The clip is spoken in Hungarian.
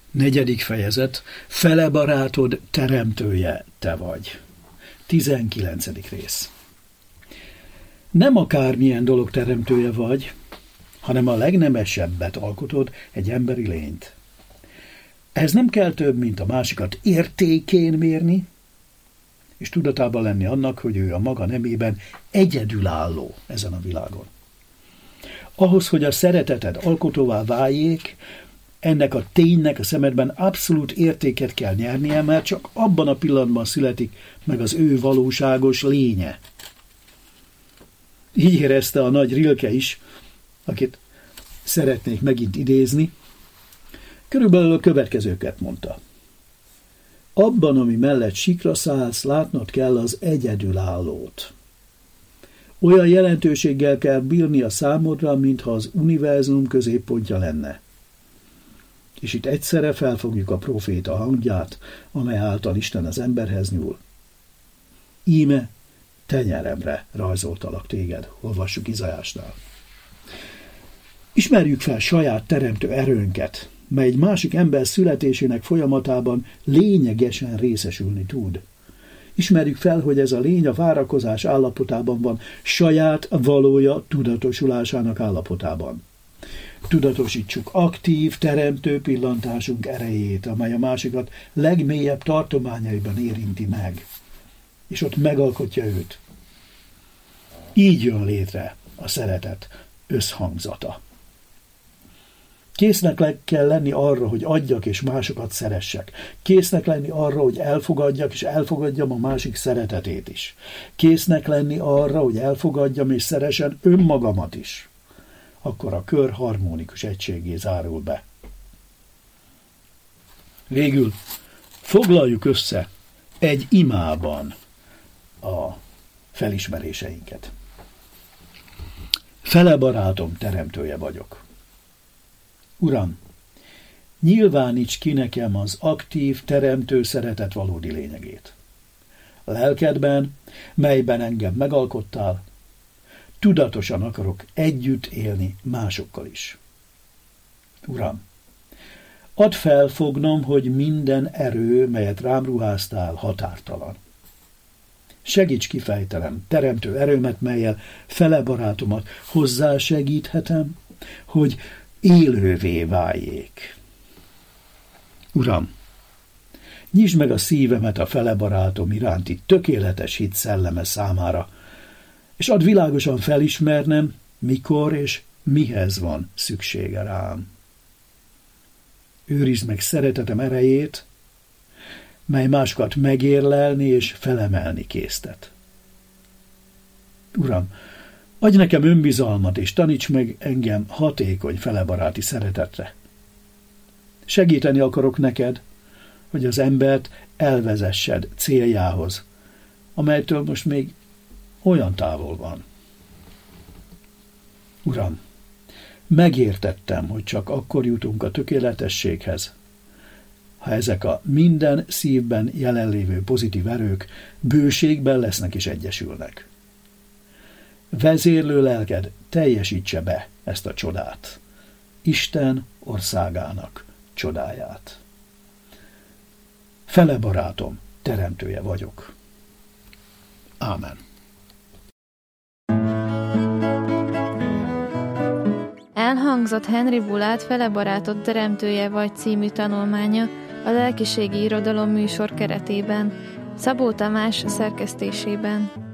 4. fejezet. Fele barátod teremtője te vagy. 19. rész. Nem akármilyen dolog teremtője vagy, hanem a legnemesebbet alkotod, egy emberi lényt. Ez nem kell több, mint a másikat értékén mérni, és tudatában lenni annak, hogy ő a maga nemében egyedülálló ezen a világon. Ahhoz, hogy a szereteted alkotóvá váljék, ennek a ténynek a szemedben abszolút értéket kell nyernie, mert csak abban a pillanatban születik meg az ő valóságos lénye. Így érezte a nagy Rilke is, akit szeretnék megint idézni, körülbelül a következőket mondta. Abban, ami mellett sikra szállsz, látnod kell az egyedülállót. Olyan jelentőséggel kell bírni a számodra, mintha az univerzum középpontja lenne. És itt egyszerre felfogjuk a próféta hangját, amely által Isten az emberhez nyúl. Íme tenyeremre rajzoltalak téged, olvassuk Izaiásnál. Ismerjük fel saját teremtő erőnket, mely egy másik ember születésének folyamatában lényegesen részesülni tud. Ismerjük fel, hogy ez a lény a várakozás állapotában van, saját valója tudatosulásának állapotában. Tudatosítsuk aktív, teremtő pillantásunk erejét, amely a másikat legmélyebb tartományaiban érinti meg, és ott megalkotja őt. Így jön létre a szeretet összhangzata. Késznek kell lenni arra, hogy adjak és másokat szeressek. Késznek lenni arra, hogy elfogadjak és elfogadjam a másik szeretetét is. Késznek lenni arra, hogy elfogadjam és szeressem önmagamat is. Akkor a kör harmonikus egységé zárul be. Végül foglaljuk össze egy imában a felismeréseinket. Fele barátom teremtője vagyok. Uram, nyilváníts ki nekem az aktív, teremtő szeretet valódi lényegét. A lelkedben, melyben engem megalkottál, tudatosan akarok együtt élni másokkal is. Uram, add felfognom, hogy minden erő, melyet rám ruháztál, határtalan. Segíts kifejtenem teremtő erőmet, mellyel fele barátomat hozzásegíthetem, hogy élővé váljék. Uram, nyisd meg a szívemet a fele barátom iránti tökéletes hit szelleme számára, és add világosan felismernem, mikor és mihez van szüksége rám. Őrizd meg szeretetem erejét, mely másokat megérlelni és felemelni késztet. Uram, adj nekem önbizalmat, és taníts meg engem hatékony felebaráti szeretetre. Segíteni akarok neked, hogy az embert elvezessed céljához, amelytől most még olyan távol van. Uram, megértettem, hogy csak akkor jutunk a tökéletességhez, ha ezek a minden szívben jelenlévő pozitív erők bőségben lesznek és egyesülnek. Vezérlő lelked teljesítse be ezt a csodát, Isten országának csodáját. Fele barátom, teremtője vagyok. Ámen. Elhangzott Henry Bulát Fele barátod teremtője vagy című tanulmánya a Lelkiségi Irodalom műsor keretében, Szabó Tamás szerkesztésében.